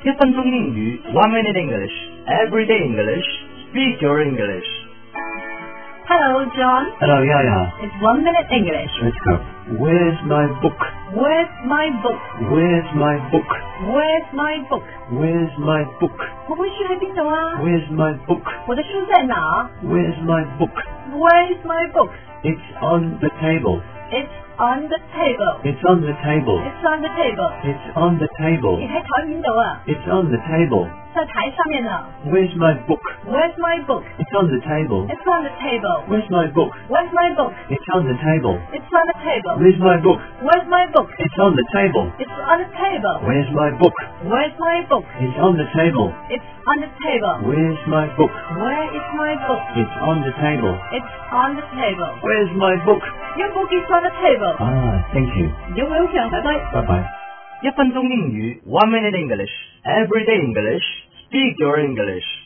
1分钟英语 1 minute English Everyday English Speak your English. Hello, John. Hello, yeah. It's 1 minute English. Let's go. Where's my book? Where's my book? Where's my book? Where's my book? Where's my book? 我本书喺邊度啊？ Where's my book? 我的書在哪？ Where's my book? Where's my book? It's on the table. It's on the table. It's on the table. It's on the table. It's on the table. 你喺台面度啊？ It's on the table. 在台上面呢。 Where's my book? Where's my book? It's on the table. It's on the table. Where's my book? Where's my book? It's on the table. It's on the table. Where's my book? Where's my book? It's on the table. It's on the table. Where's my book? Where's my book? It's on the table. It's on the table. Where's my book? Where is my book? It's on the table. It's on the table. Where's my book? Your book is on the table. Thank you. You're welcome. Bye bye. Bye-bye. 1分钟英语 1 minute English Everyday English Speak your English.